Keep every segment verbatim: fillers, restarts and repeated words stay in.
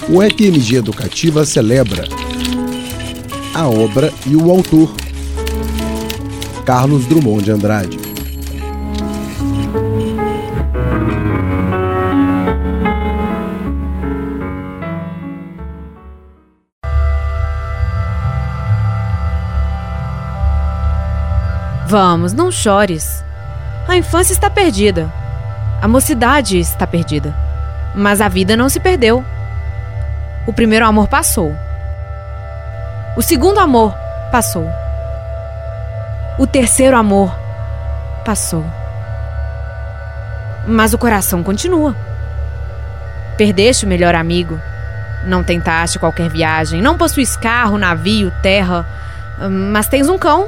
O E Q M G Educativa celebra a obra e o autor, Carlos Drummond de Andrade. Vamos, não chores. A infância está perdida. A mocidade está perdida. Mas a vida não se perdeu. O primeiro amor passou. O segundo amor passou. O terceiro amor passou. Mas o coração continua. Perdeste o melhor amigo. Não tentaste qualquer viagem. Não possuis carro, navio, terra. Mas tens um cão.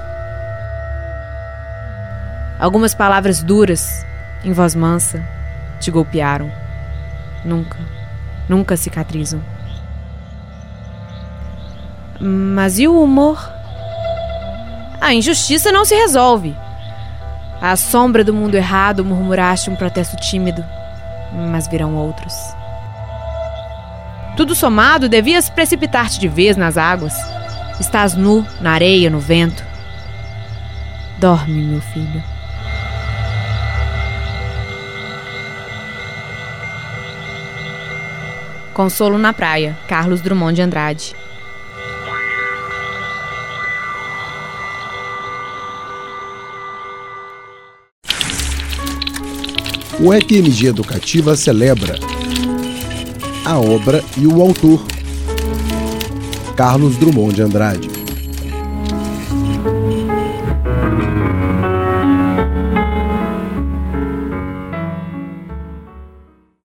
Algumas palavras duras, em voz mansa, te golpearam. Nunca, nunca cicatrizam. Mas e o humor? A injustiça não se resolve. À sombra do mundo errado, murmuraste um protesto tímido, mas virão outros. Tudo somado, devias precipitar-te de vez nas águas. Estás nu, na areia, no vento. Dorme, meu filho. Consolo na Praia, Carlos Drummond de Andrade. O E Q M G Educativa celebra a obra e o autor, Carlos Drummond de Andrade.